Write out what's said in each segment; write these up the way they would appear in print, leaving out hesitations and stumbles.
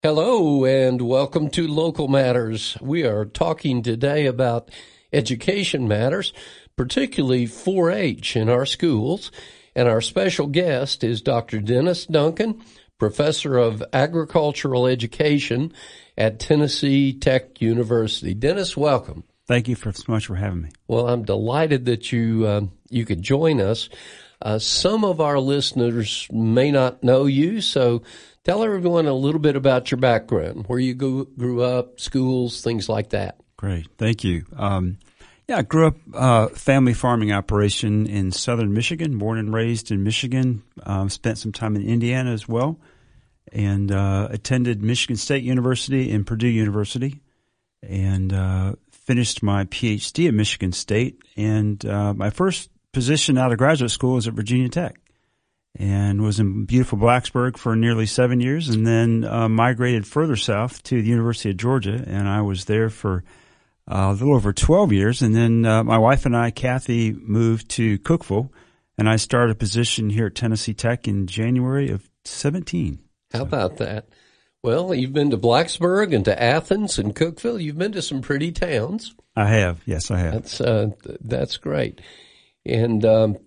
Hello and welcome to Local Matters. We are talking today about education matters, particularly 4-H in our schools. And our special guest is Dr. Dennis Duncan, Professor of Agricultural Education at Tennessee Tech University. Dennis, welcome. Thank you so much for having me. Well, I'm delighted that you could join us. Some of our listeners may not know you, so tell everyone a little bit about your background, where you grew up, schools, things like that. Great. Thank you. I grew up family farming operation in southern Michigan, born and raised in Michigan, spent some time in Indiana as well, and attended Michigan State University and Purdue University, and finished my PhD at Michigan State. And my first position out of graduate school was at Virginia Tech, and was in beautiful Blacksburg for nearly 7 years, and then migrated further south to the University of Georgia, and I was there for a little over 12 years. And then my wife and I, Kathy, moved to Cookeville, and I started a position here at Tennessee Tech in January of 17. How about that? Well, you've been to Blacksburg and to Athens and Cookeville. You've been to some pretty towns. I have. Yes, I have. That's great. And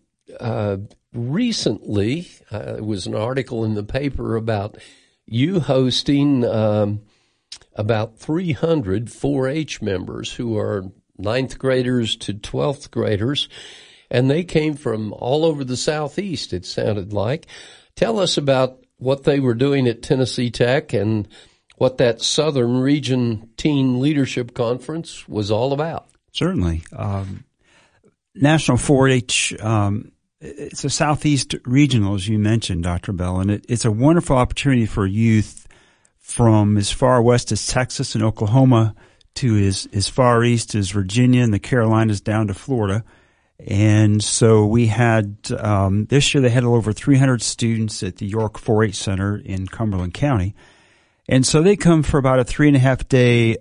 recently, there was an article in the paper about you hosting about 300 4-H members who are 9th graders to 12th graders, and they came from all over the Southeast, it sounded like. Tell us about what they were doing at Tennessee Tech and what that Southern Region Teen Leadership Conference was all about. Certainly. National 4-H, it's a Southeast regional, as you mentioned, Dr. Bell, and it's a wonderful opportunity for youth from as far west as Texas and Oklahoma to as far east as Virginia and the Carolinas down to Florida. And so we had, this year they had over 300 students at the York 4-H Center in Cumberland County. And so they come for about a 3.5 day,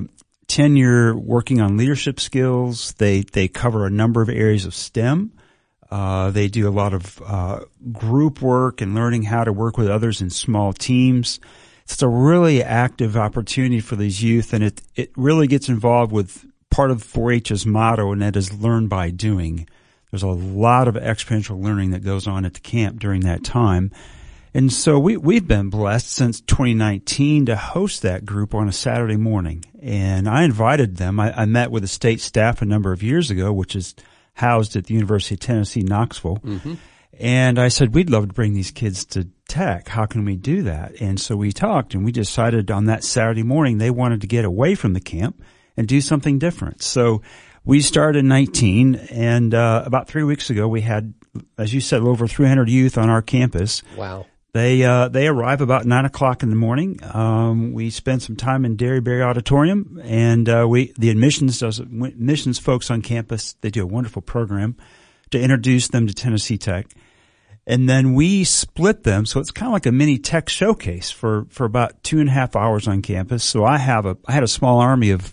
tenure working on leadership skills. They cover a number of areas of STEM. They do a lot of group work and learning how to work with others in small teams. It's a really active opportunity for these youth, and it really gets involved with part of 4-H's motto, and that is learn by doing. There's a lot of experiential learning that goes on at the camp during that time. And so we've been blessed since 2019 to host that group on a Saturday morning. And I invited them. I met with the state staff a number of years ago, which is housed at the University of Tennessee, Knoxville. Mm-hmm. And I said, we'd love to bring these kids to Tech. How can we do that? And so we talked, and we decided on that Saturday morning they wanted to get away from the camp and do something different. So we started in 19, and about 3 weeks ago we had, as you said, over 300 youth on our campus. Wow. They arrive about 9 o'clock in the morning. We spend some time in Derryberry Auditorium, and the admissions folks on campus, they do a wonderful program to introduce them to Tennessee Tech. And then we split them, so it's kind of like a mini tech showcase for about 2.5 hours on campus. So I had a small army of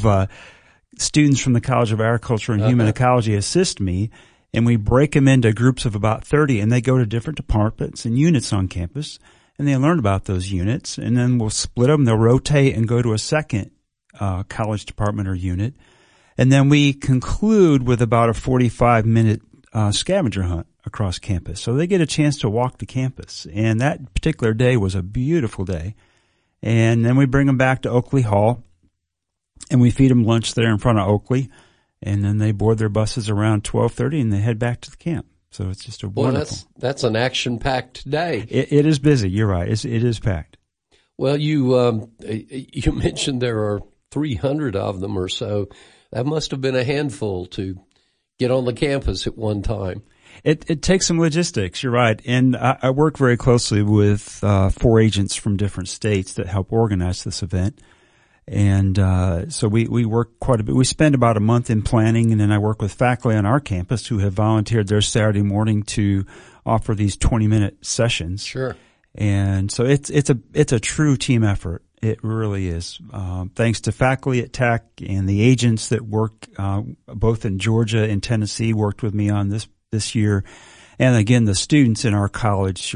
students from the College of Agriculture and Human Ecology assist me. And we break them into groups of about 30, and they go to different departments and units on campus, and they learn about those units. And then we'll split them. They'll rotate and go to a second college department or unit. And then we conclude with about a 45-minute scavenger hunt across campus. So they get a chance to walk the campus. And that particular day was a beautiful day. And then we bring them back to Oakley Hall, and we feed them lunch there in front of Oakley. And then they board their buses around 12:30, and they head back to the camp. So it's just a wonderful. Well, that's an action-packed day. It is busy. You're right. It is packed. Well, you mentioned there are 300 of them or so. That must have been a handful to get on the campus at one time. It takes some logistics. You're right. And I work very closely with 4 agents from different states that help organize this event. And so we work quite a bit. We spend about a month in planning, and then I work with faculty on our campus who have volunteered their Saturday morning to offer these 20-minute sessions. Sure. And so it's a true team effort. It really is. Thanks to faculty at Tech and the agents that work both in Georgia and Tennessee worked with me on this year. And again, the students in our college are just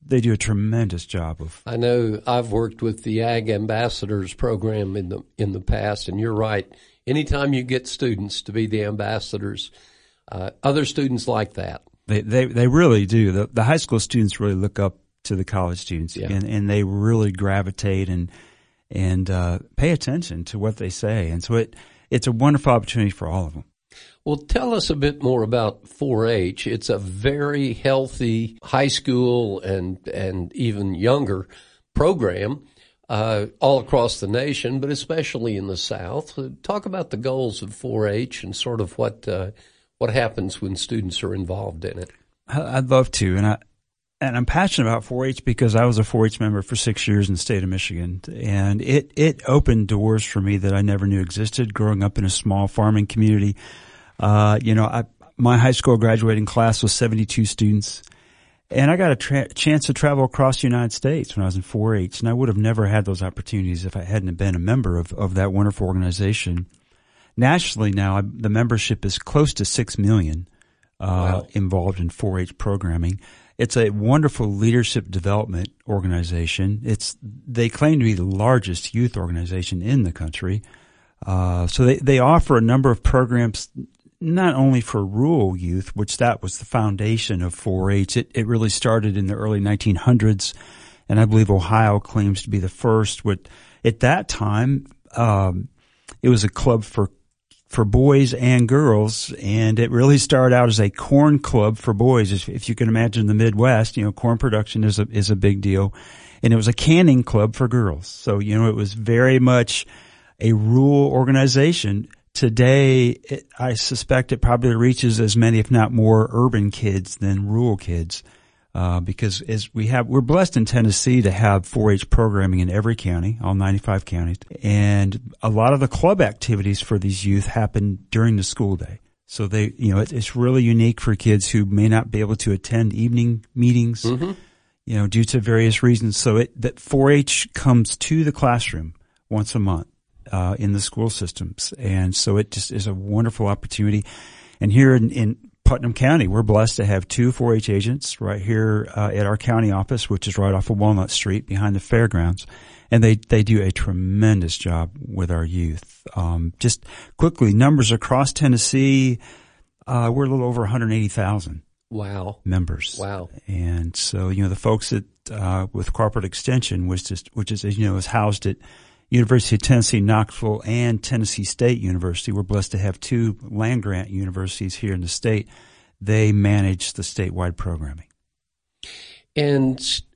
they do a tremendous job of. I know I've worked with the Ag Ambassadors program in the past, and you're right. Anytime you get students to be the ambassadors, other students like that. They really do. The high school students really look up to the college students, and they really gravitate and pay attention to what they say. And so it's a wonderful opportunity for all of them. Well, tell us a bit more about 4-H. It's a very healthy high school and even younger program all across the nation, but especially in the South. Talk about the goals of 4-H and sort of what happens when students are involved in it. I'd love to, and I'm passionate about 4-H because I was a 4-H member for 6 years in the state of Michigan, and it opened doors for me that I never knew existed. Growing up in a small farming community, my high school graduating class was 72 students, and I got a chance to travel across the United States when I was in 4-H, and I would have never had those opportunities if I hadn't been a member of that wonderful organization. Nationally now, the membership is close to 6 million involved in 4-H programming. It's a wonderful leadership development organization. They claim to be the largest youth organization in the country. So they offer a number of programs, not only for rural youth, which that was the foundation of 4-H. It really started in the early 1900s, and I believe Ohio claims to be the first. At that time, it was a club for boys and girls, and it really started out as a corn club for boys. If you can imagine the Midwest, corn production is a big deal, and it was a canning club for girls. So, it was very much a rural organization. Today, I suspect it probably reaches as many, if not more, urban kids than rural kids, because we're blessed in Tennessee to have 4-H programming in every county, all 95 counties, and a lot of the club activities for these youth happen during the school day. So it's really unique for kids who may not be able to attend evening meetings, due to various reasons. So that 4-H comes to the classroom once a month. In the school systems. And so it just is a wonderful opportunity. And here in Putnam County, we're blessed to have 2 4-H agents right here at our county office, which is right off of Walnut Street behind the fairgrounds. And they do a tremendous job with our youth. Just quickly, numbers across Tennessee, we're a little over 180,000. Wow. Members. Wow. And so, the folks with Corporate Extension, which is housed at University of Tennessee, Knoxville, and Tennessee State University. We're blessed to have 2 land-grant universities here in the state. They manage the statewide programming. And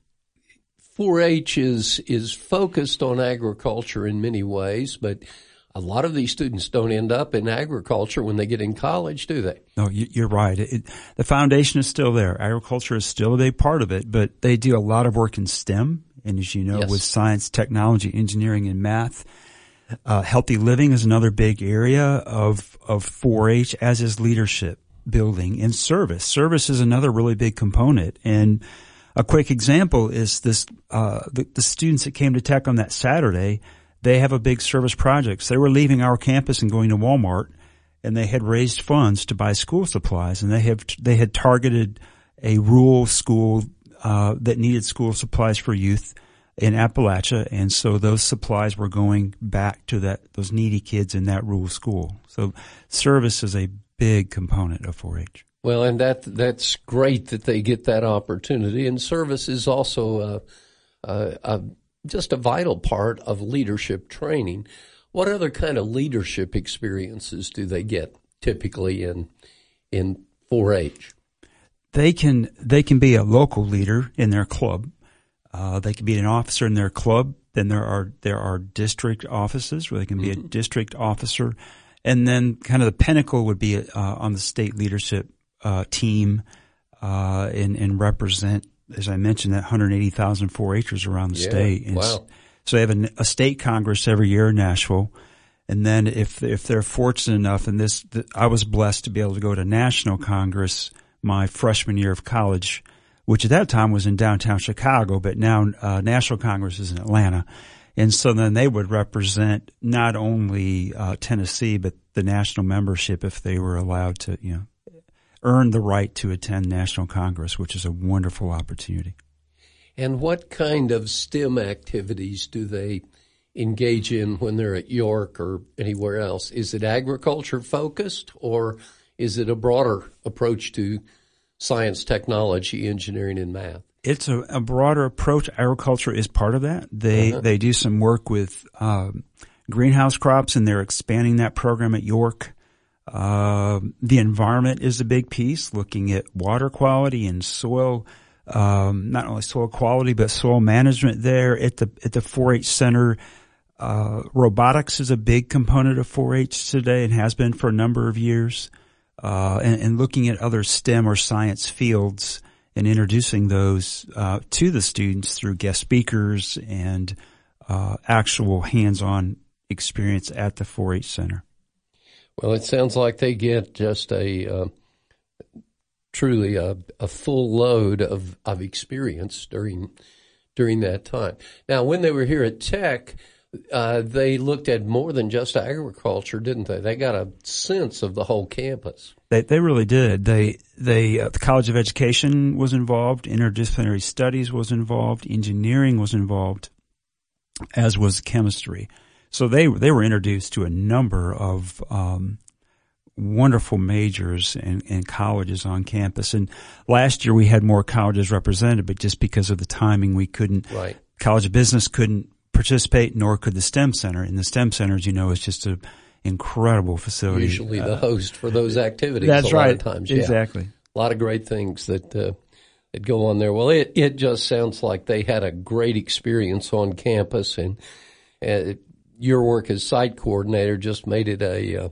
4-H is focused on agriculture in many ways, but a lot of these students don't end up in agriculture when they get in college, do they? No, you're right. The foundation is still there. Agriculture is still a big part of it, but they do a lot of work in STEM. And as you know, yes, with science, technology, engineering, and math, healthy living is another big area of 4-H, as is leadership building and service. Service is another really big component. And a quick example is this, the students that came to Tech on that Saturday, they have a big service project. So they were leaving our campus and going to Walmart, and they had raised funds to buy school supplies, and they had targeted a rural school that needed school supplies for youth in Appalachia, and so those supplies were going back to those needy kids in that rural school. So service is a big component of 4-H. Well, and that's great that they get that opportunity, and service is also just a vital part of leadership training. What other kind of leadership experiences do they get typically in 4-H? They can be a local leader in their club. They can be an officer in their club. Then there are district offices where they can be a district officer, and then kind of the pinnacle would be on the state leadership team and represent, as I mentioned, that 180,000 4-Hers around the state. And wow! So they have a state congress every year in Nashville. And then if they're fortunate enough, and I was blessed to be able to go to National Congress my freshman year of college, which at that time was in downtown Chicago, but now National Congress is in Atlanta. And so then they would represent not only Tennessee, but the national membership if they were allowed to, earn the right to attend National Congress, which is a wonderful opportunity. And what kind of STEM activities do they engage in when they're at York or anywhere else? Is it agriculture focused, or is it a broader approach to science, technology, engineering, and math? It's a broader approach. Agriculture is part of that. They do some work with greenhouse crops, and they're expanding that program at York. The environment is a big piece, looking at water quality and soil, not only soil quality, but soil management there at the 4-H Center. Robotics is a big component of 4-H today and has been for a number of years. And looking at other STEM or science fields and introducing those to the students through guest speakers and actual hands-on experience at the 4-H Center. Well, it sounds like they get just truly a full load of experience during that time. Now, when they were here at Tech, they looked at more than just agriculture, didn't they? They got a sense of the whole campus. They really did. The College of Education was involved, interdisciplinary studies was involved, engineering was involved, as was chemistry. So they were introduced to a number of wonderful majors and colleges on campus. And last year we had more colleges represented, but just because of the timing, we couldn't. Right. College of Business couldn't participate, nor could the STEM Center. And the STEM Center, as you know, is just an incredible facility. Usually the host for those activities. That's right. A lot of times, yeah. Exactly. A lot of great things that go on there. Well, it just sounds like they had a great experience on campus, and your work as site coordinator just made it a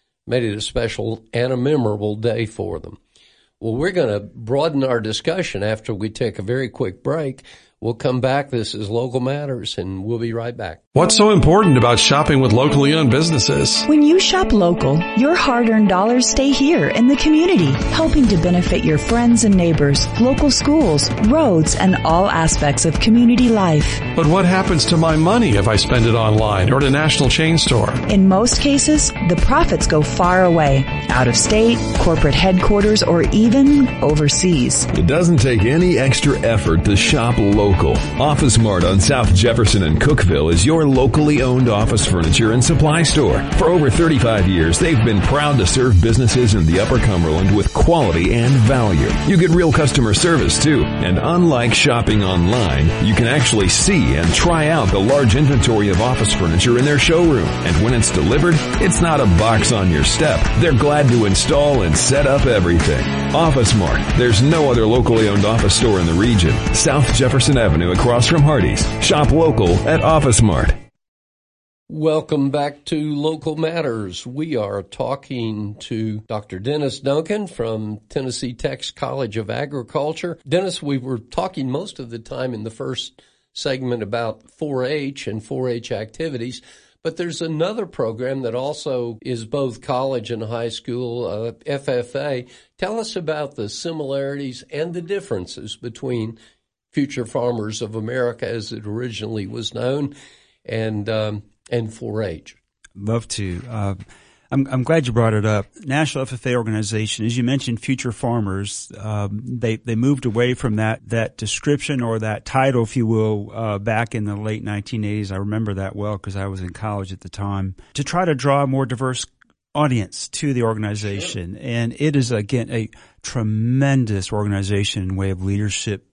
special and a memorable day for them. Well, we're going to broaden our discussion after we take a very quick break. We'll come back. This is Local Matters, and we'll be right back. What's so important about shopping with locally owned businesses? When you shop local, your hard-earned dollars stay here in the community, helping to benefit your friends and neighbors, local schools, roads, and all aspects of community life. But what happens to my money if I spend it online or at a national chain store? In most cases, the profits go far away, out of state, corporate headquarters, or even overseas. It doesn't take any extra effort to shop local. Office Mart on South Jefferson and Cookeville is your locally owned office furniture and supply store. For over 35 years, they've been proud to serve businesses in the Upper Cumberland with quality and value. You get real customer service too, and unlike shopping online, you can actually see and try out the large inventory of office furniture in their showroom. And when it's delivered, it's not a box on your step. They're glad to install and set up everything. Office Mart. There's no other locally owned office store in the region. South Jefferson Avenue across from Hardee's. Shop local at Office Mart. Welcome back to Local Matters. We are talking to Dr. Dennis Duncan from Tennessee Tech's College of Agriculture. Dennis, we were talking most of the time in the first segment about 4-H and 4-H activities, but there's another program that also is both college and high school, FFA. Tell us about the similarities and the differences between Future Farmers of America, as it originally was known, and 4-H. Love to. I'm glad you brought it up. National FFA organization, as you mentioned, Future Farmers. They moved away from that description or that title, if you will, back in the late 1980s. I remember that well because I was in college at the time, to try to draw a more diverse audience to the organization. Sure. And it is, again, a tremendous organization in way of leadership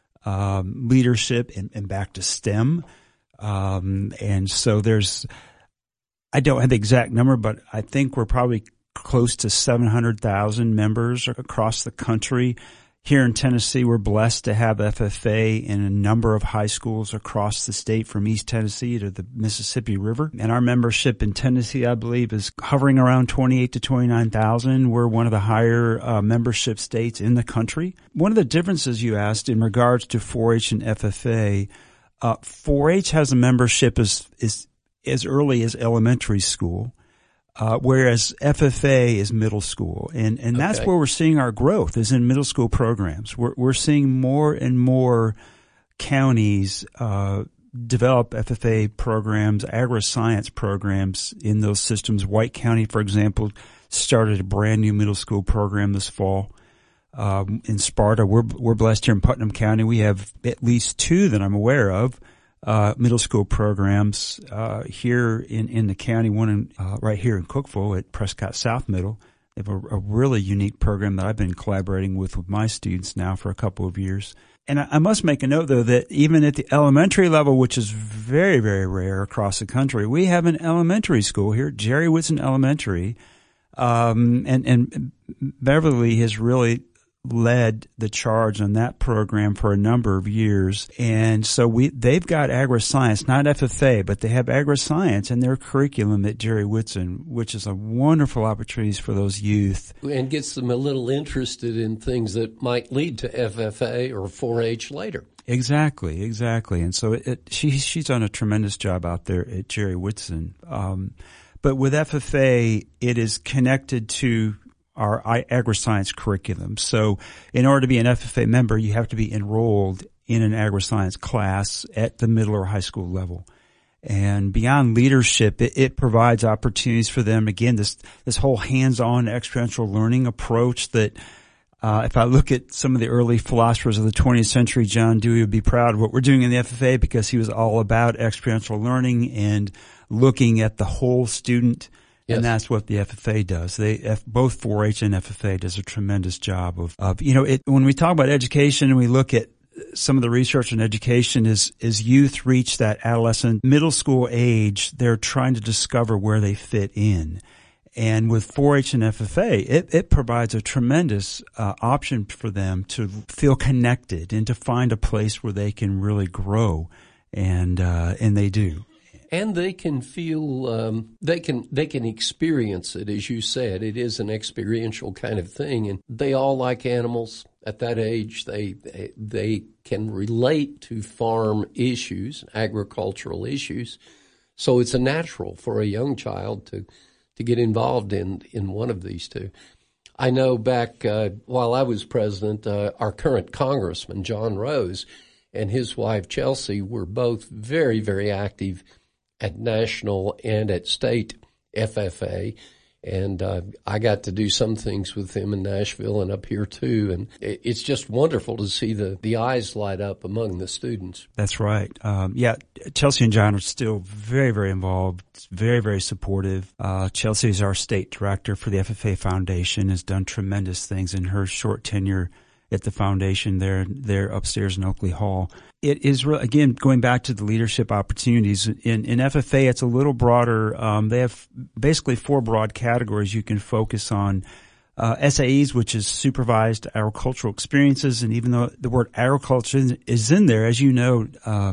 and back to STEM. And so I don't have the exact number, but I think we're probably close to 700,000 members across the country. Here in Tennessee, we're blessed to have FFA in a number of high schools across the state, from East Tennessee to the Mississippi River. And our membership in Tennessee, I believe, is hovering around 28 to 29,000. We're one of the higher membership states in the country. One of the differences you asked in regards to 4-H and FFA, 4-H has a membership as early as elementary school, whereas FFA is middle school. And that's where we're seeing our growth, is in middle school programs. We're seeing more and more counties develop FFA programs, agri-science programs in those systems. White County, for example, started a brand new middle school program this fall. In Sparta, we're blessed here in Putnam County. We have at least 2 that I'm aware of, middle school programs, here in the county. One right here in Cookeville at Prescott South Middle. They have a really unique program that I've been collaborating with my students now for a couple of years. And I must make a note, though, that even at the elementary level, which is very, very rare across the country, we have an elementary school here, Jerry Whitson Elementary. And Beverly has really led the charge on that program for a number of years. And so they've got agri-science, not FFA, but they have agri-science in their curriculum at Jerry Whitson, which is a wonderful opportunity for those youth. And gets them a little interested in things that might lead to FFA or 4-H later. Exactly. And so she's done a tremendous job out there at Jerry Whitson. But with FFA, it is connected to our agri-science curriculum. So in order to be an FFA member, you have to be enrolled in an agri-science class at the middle or high school level. And beyond leadership, it provides opportunities for them. Again, this whole hands-on experiential learning approach that, if I look at some of the early philosophers of the 20th century, John Dewey would be proud of what we're doing in the FFA because he was all about experiential learning and looking at the whole student. Yes. And that's what the FFA does. Both 4-H and FFA does a tremendous job of when we talk about education and we look at some of the research on education as youth reach that adolescent middle school age, they're trying to discover where they fit in. And with 4-H and FFA, it provides a tremendous option for them to feel connected and to find a place where they can really grow, and they do. And they can feel, they can experience it, as you said. It is an experiential kind of thing, and they all like animals at that age. They can relate to farm issues, agricultural issues. So it's a natural for a young child to get involved in one of these two. I know back while I was president, our current congressman, John Rose, and his wife, Chelsea, were both very, very active at national and at state FFA. And I got to do some things with them in Nashville and up here too. And it's just wonderful to see the eyes light up among the students. That's right. Chelsea and John are still very, very involved, very, very supportive. Chelsea is our state director for the FFA Foundation, has done tremendous things in her short tenure at the foundation there upstairs in Oakley Hall. It is again going back to the leadership opportunities in FFA. It's a little broader. They have basically 4 broad categories you can focus on. SAEs, which is supervised agricultural experiences, and even though the word agriculture is in there, as you know,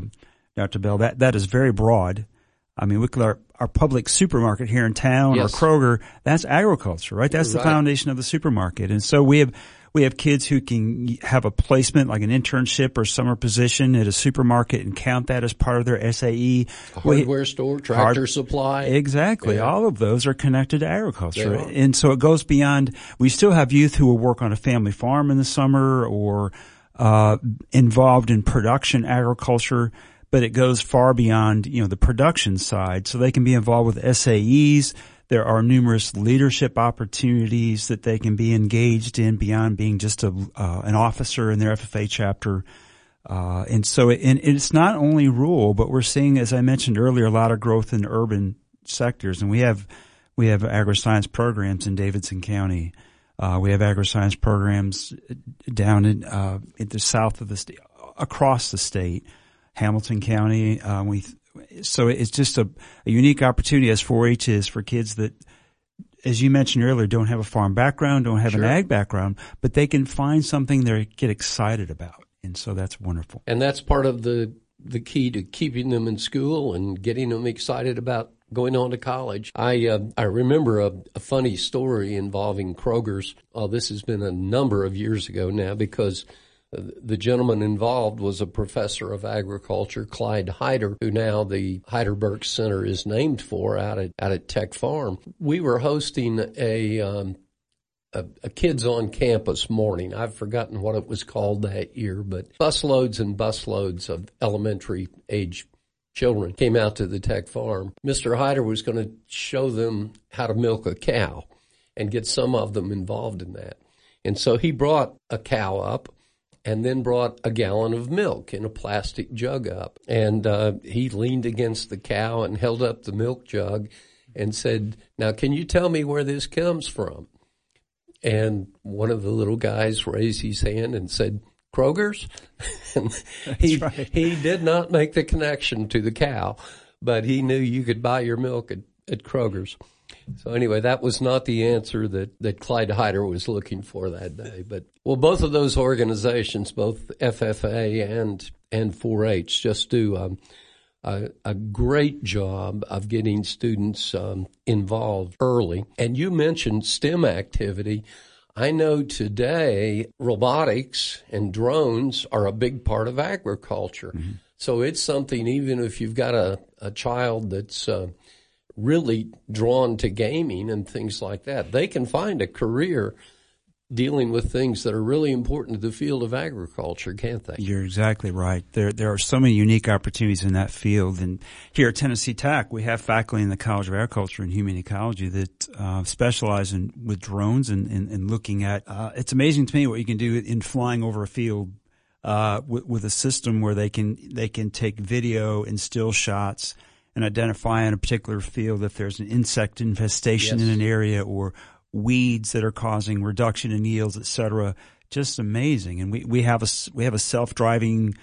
Dr. Bell, that is very broad. I mean, look at our public supermarket here in town, yes, or Kroger. That's agriculture, right? That's the foundation of the supermarket, and so we have kids who can have a placement like an internship or summer position at a supermarket and count that as part of their SAE. A hardware store, tractor supply. Exactly. Yeah. All of those are connected to agriculture. And so it goes beyond, we still have youth who will work on a family farm in the summer or involved in production agriculture, but it goes far beyond, the production side. So they can be involved with SAEs. There are numerous leadership opportunities that they can be engaged in beyond being just an officer in their FFA chapter. And so it's not only rural, but we're seeing, as I mentioned earlier, a lot of growth in urban sectors. And we have agri-science programs in Davidson County. We have agri-science programs down in the south of the state, across the state, Hamilton County. So it's just a unique opportunity as 4-H is for kids that, as you mentioned earlier, don't have a farm background, don't have an ag background, but they can find something they get excited about. And so that's wonderful. And that's part of the key to keeping them in school and getting them excited about going on to college. I remember a funny story involving Kroger's. This has been a number of years ago now, because the gentleman involved was a professor of agriculture, Clyde Hyder, who now the Hyder-Burke Center is named for out at Tech Farm. We were hosting a kids on campus morning. I've forgotten what it was called that year, but busloads and busloads of elementary age children came out to the Tech Farm. Mr. Hyder was going to show them how to milk a cow and get some of them involved in that. And so he brought a cow up and then brought a gallon of milk in a plastic jug up. And he leaned against the cow and held up the milk jug and said, "Now, can you tell me where this comes from?" And one of the little guys raised his hand and said, "Kroger's?" And he did not make the connection to the cow, but he knew you could buy your milk at Kroger's. So anyway, that was not the answer that Clyde Hyder was looking for that day. But, well, both of those organizations, both FFA and 4-H, just do a great job of getting students involved early. And you mentioned STEM activity. I know today robotics and drones are a big part of agriculture. Mm-hmm. So it's something, even if you've got a child that's really drawn to gaming and things like that, they can find a career dealing with things that are really important to the field of agriculture, can't they? You're exactly right. There are so many unique opportunities in that field. And here at Tennessee Tech, we have faculty in the College of Agriculture and Human Ecology that specialize with drones and looking at it's amazing to me what you can do in flying over a field with a system where they can take video and still shots and identify in a particular field if there's an insect infestation in an area or weeds that are causing reduction in yields, et cetera. Just amazing. And we have a self-driving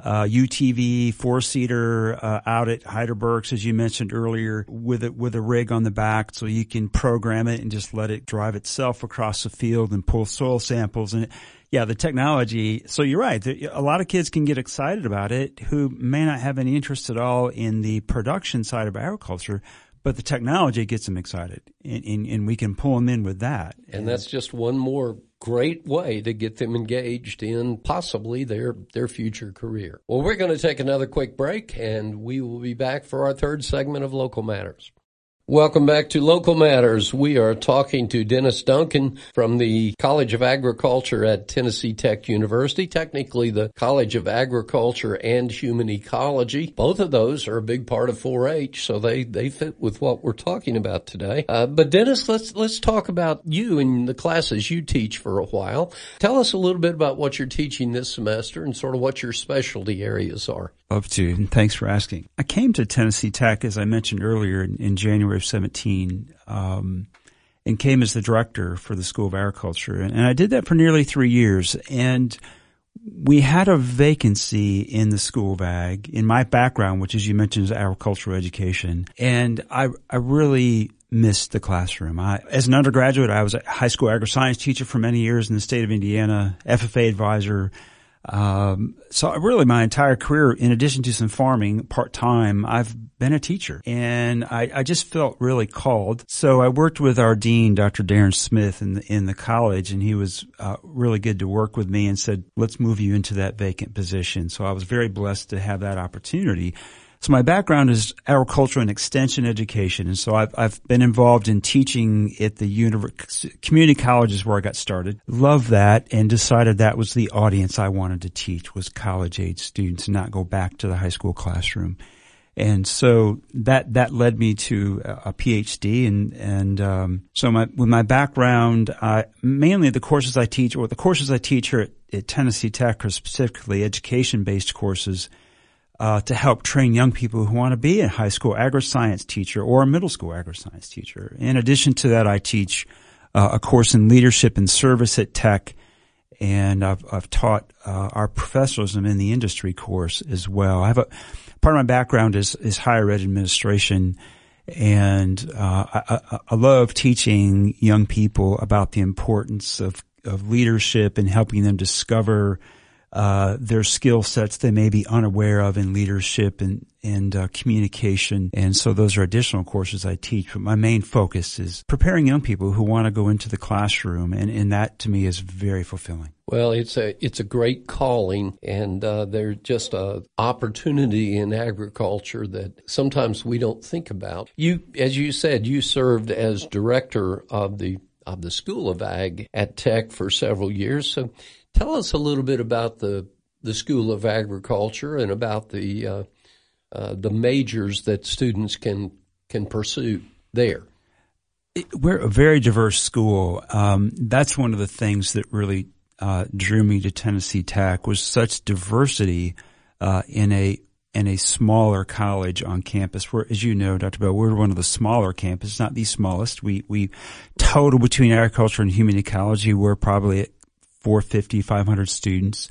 UTV 4-seater out at Heidelberg's, as you mentioned earlier, with a rig on the back, so you can program it and just let it drive itself across the field and pull soil samples. And the technology. So you're right. A lot of kids can get excited about it who may not have any interest at all in the production side of agriculture, but the technology gets them excited, and we can pull them in with that. And that's just one more great way to get them engaged in possibly their future career. Well, we're going to take another quick break, and we will be back for our third segment of Local Matters. Welcome back to Local Matters. We are talking to Dennis Duncan from the College of Agriculture at Tennessee Tech University, technically the College of Agriculture and Human Ecology. Both of those are a big part of 4-H, so they fit with what we're talking about today. But Dennis, let's talk about you and the classes you teach for a while. Tell us a little bit about what you're teaching this semester and sort of what your specialty areas are. Love to, and thanks for asking. I came to Tennessee Tech, as I mentioned earlier, in January of 17, and came as the director for the School of Agriculture. And I did that for nearly 3 years. And we had a vacancy in the School of Ag, in my background, which, as you mentioned, is agricultural education. And I really missed the classroom. As an undergraduate, I was a high school agri-science teacher for many years in the state of Indiana, FFA advisor. So really my entire career, in addition to some farming part-time, I've been a teacher, and I just felt really called. So I worked with our dean, Dr. Darren Smith, in the college, and he was really good to work with me and said, let's move you into that vacant position. So I was very blessed to have that opportunity. So my background is agriculture and extension education, and so I've been involved in teaching at the community colleges where I got started. Love that, and decided that was the audience I wanted to teach, was college-age students, and not go back to the high school classroom. And so that led me to a PhD, and so with my background, mainly the courses I teach here at Tennessee Tech are specifically education-based courses. To help train young people who want to be a high school agri-science teacher or a middle school agri-science teacher. In addition to that, I teach a course in leadership and service at Tech, and I've taught our professionalism in the industry course as well. Part of my background is higher ed administration, and I love teaching young people about the importance of leadership and helping them discover their skill sets they may be unaware of in leadership and communication. And so those are additional courses I teach. But my main focus is preparing young people who want to go into the classroom. And that to me is very fulfilling. Well, it's a great calling, and there's just a opportunity in agriculture that sometimes we don't think about. You, as you said, you served as director of the School of Ag at Tech for several years. So tell us a little bit about the School of Agriculture and about the majors that students can pursue there. We're a very diverse school. That's one of the things that really drew me to Tennessee Tech, was such diversity in a smaller college on campus. We're, as you know, Dr. Bell, we're one of the smaller campuses, not the smallest. We total between agriculture and human ecology, we're probably at 450, 500 students.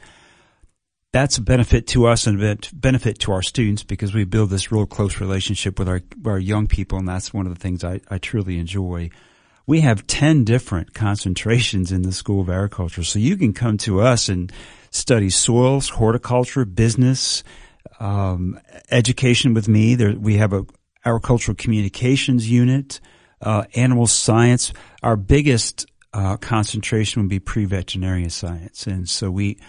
That's a benefit to us and a benefit to our students, because we build this real close relationship with our young people, and that's one of the things I truly enjoy. We have 10 different concentrations in the School of Agriculture, so you can come to us and study soils, horticulture, business, education with me. We have a agricultural communications unit, animal science. Our biggest concentration would be pre-veterinarian science, and so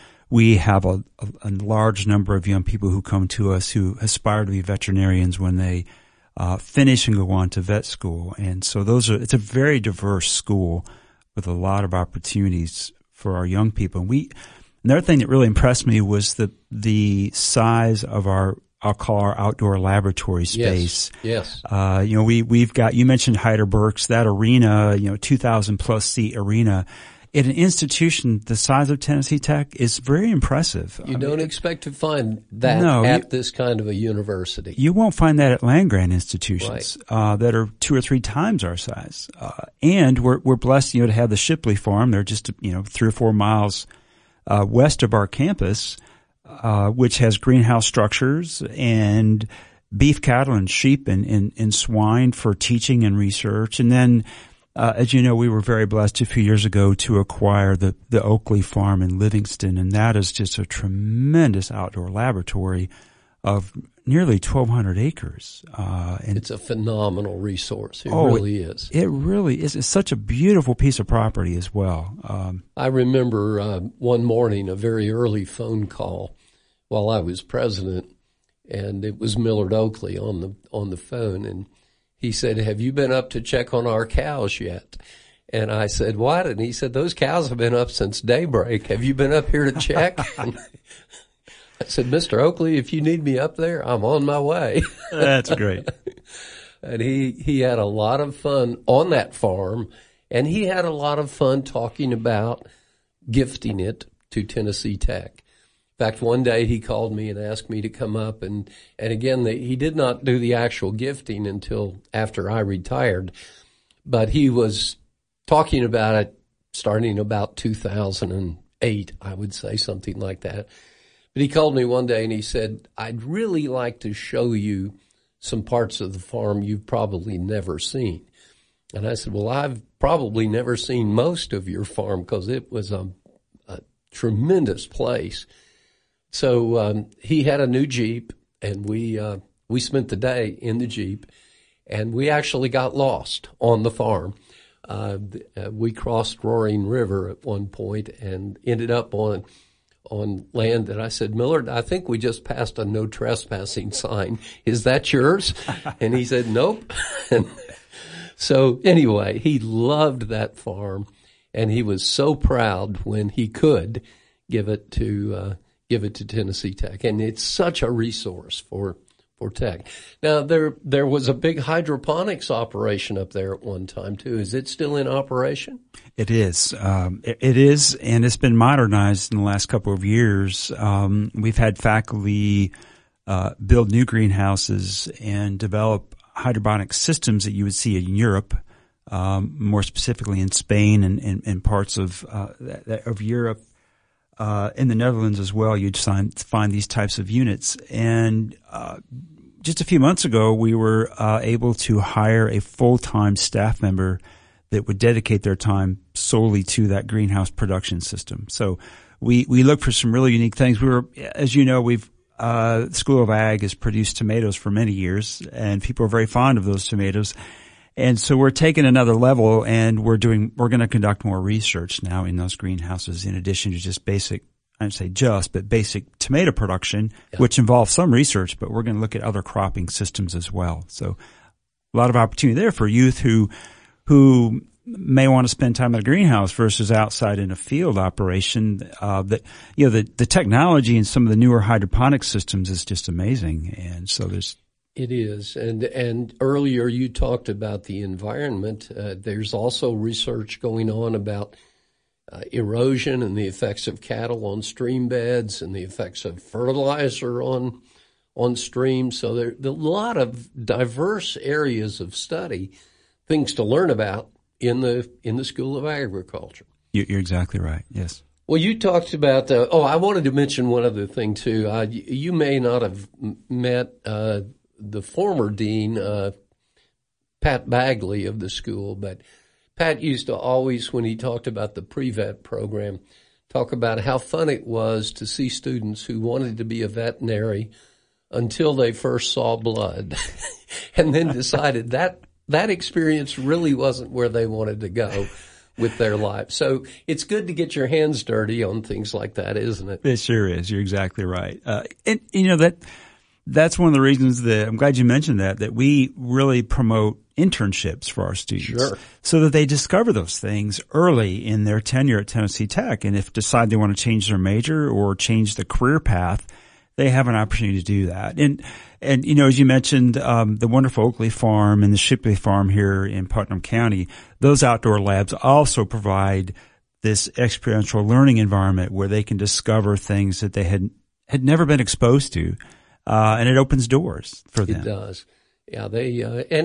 we have a large number of young people who come to us who aspire to be veterinarians when they finish and go on to vet school. And so it's a very diverse school with a lot of opportunities for our young people. And another thing that really impressed me was the size of I'll call our outdoor laboratory space. Yes. We've got, you mentioned Heidelberg's, that arena, 2,000 plus seat arena. At an institution the size of Tennessee Tech is very impressive. You don't expect to find that at this kind of a university. You won't find that at land-grant institutions that are 2 or 3 times our size. And we're blessed, to have the Shipley Farm. They're just 3 or 4 miles west of our campus, which has greenhouse structures and beef cattle and sheep and swine for teaching and research. And then as you know, we were very blessed a few years ago to acquire the Oakley Farm in Livingston, and that is just a tremendous outdoor laboratory of nearly 1,200 acres. And it's a phenomenal resource. It really is. It really is. It's such a beautiful piece of property as well. I remember one morning a very early phone call while I was president, and it was Millard Oakley on the phone, and he said, "Have you been up to check on our cows yet?" And I said, "What?" And he said, "Those cows have been up since daybreak. Have you been up here to check?" I said, "Mr. Oakley, if you need me up there, I'm on my way." That's great. And he had a lot of fun on that farm, and he had a lot of fun talking about gifting it to Tennessee Tech. In fact, one day he called me and asked me to come up, and again, he did not do the actual gifting until after I retired, but he was talking about it starting about 2008, I would say, something like that. But he called me one day and he said, "I'd really like to show you some parts of the farm you've probably never seen." And I said, "Well, I've probably never seen most of your farm because it was a tremendous place." So he had a new Jeep, and we spent the day in the Jeep, and we actually got lost on the farm. We crossed Roaring River at one point and ended up on land that I said, "Millard, I think we just passed a no trespassing sign. Is that yours?" And he said, "Nope." And so anyway, he loved that farm, and he was so proud when he could give it to Tennessee Tech, and it's such a resource for Tech. Now there was a big hydroponics operation up there at one time too. Is it still in operation? It is. It is, and it's been modernized in the last couple of years. We've had faculty build new greenhouses and develop hydroponic systems that you would see in Europe, more specifically in Spain and parts of Europe. In the Netherlands as well, you'd find these types of units. And just a few months ago, we were able to hire a full-time staff member that would dedicate their time solely to that greenhouse production system. So we look for some really unique things. As you know, the School of Ag has produced tomatoes for many years, and people are very fond of those tomatoes. And so we're taking another level, and we're going to conduct more research now in those greenhouses in addition to just basic tomato production, which involves some research, but we're going to look at other cropping systems as well. So a lot of opportunity there for youth who may want to spend time in a greenhouse versus outside in a field operation. The technology in some of the newer hydroponic systems is just amazing. And so there's It is. And earlier you talked about the environment. There's also research going on about erosion and the effects of cattle on stream beds and the effects of fertilizer on streams. So there are a lot of diverse areas of study, things to learn about in the School of Agriculture. You're exactly right. Yes. Well, you talked about I wanted to mention one other thing too. You may not have met the former dean, Pat Bagley of the school, but Pat used to always, when he talked about the pre-vet program, talk about how fun it was to see students who wanted to be a veterinary until they first saw blood and then decided that experience really wasn't where they wanted to go with their life. So it's good to get your hands dirty on things like that, isn't it? It sure is. You're exactly right. And you know, that's one of the reasons that I'm glad you mentioned that we really promote internships for our students. Sure. So that they discover those things early in their tenure at Tennessee Tech. And if decide they want to change their major or change the career path, they have an opportunity to do that. And you know, as you mentioned, the wonderful Oakley Farm and the Shipley Farm here in Putnam County, those outdoor labs also provide this experiential learning environment where they can discover things that they had never been exposed to. And it opens doors for them. It does. Yeah, and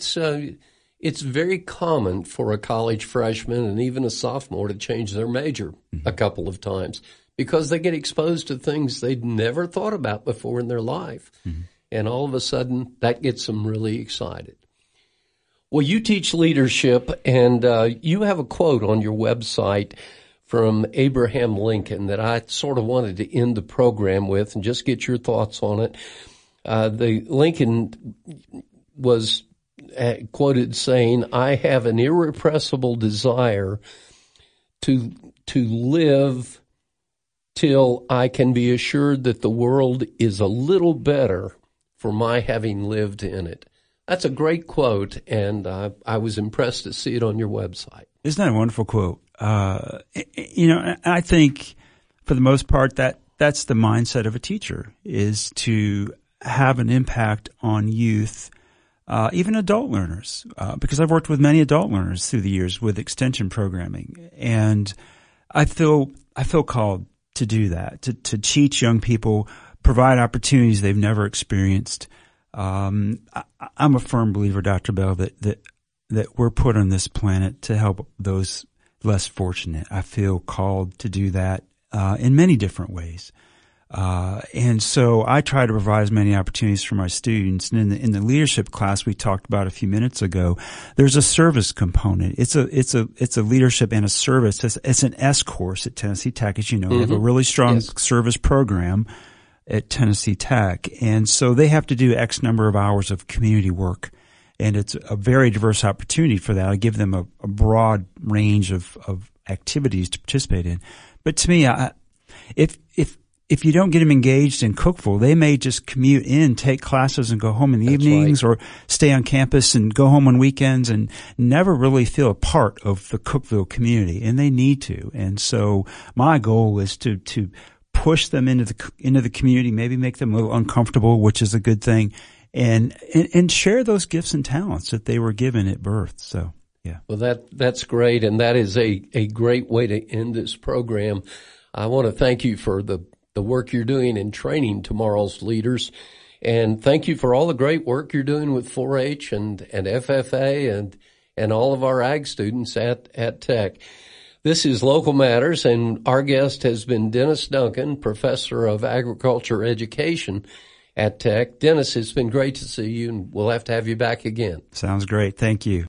it's very common for a college freshman and even a sophomore to change their major a couple of times because they get exposed to things they'd never thought about before in their life. Mm-hmm. And all of a sudden, that gets them really excited. Well, you teach leadership, and you have a quote on your website from Abraham Lincoln that I sort of wanted to end the program with and just get your thoughts on it. The Lincoln was quoted saying, "I have an irrepressible desire to live till I can be assured that the world is a little better for my having lived in it." That's a great quote, and I was impressed to see it on your website. Isn't that a wonderful quote? You know, I think for the most part that's the mindset of a teacher, is to have an impact on youth, even adult learners, because I've worked with many adult learners through the years with extension programming, and I feel called to do that, to teach young people, provide opportunities they've never experienced. I'm a firm believer, Dr. Bell, that we're put on this planet to help those less fortunate. I feel called to do that in many different ways. And so I try to provide as many opportunities for my students. And in the leadership class we talked about a few minutes ago, there's a service component. It's a leadership and a service. It's an S course at Tennessee Tech, as you know. Mm-hmm. We have a really strong service program at Tennessee Tech. And so they have to do X number of hours of community work. And it's a very diverse opportunity for that. I give them a broad range of activities to participate in. But to me, if you don't get them engaged in Cookeville, they may just commute in, take classes, and go home in the evenings, right, or stay on campus and go home on weekends and never really feel a part of the Cookeville community. And they need to. And so my goal is to push them into the community, maybe make them a little uncomfortable, which is a good thing, and share those gifts and talents that they were given at birth. So, yeah. Well, that's great, and that is a great way to end this program. I want to thank you for the work you're doing in training tomorrow's leaders, and thank you for all the great work you're doing with 4-H and FFA and all of our ag students at Tech. This is Local Matters, and our guest has been Dennis Duncan, Professor of Agriculture Education at Tech. Dennis, it's been great to see you, and we'll have to have you back again. Sounds great. Thank you.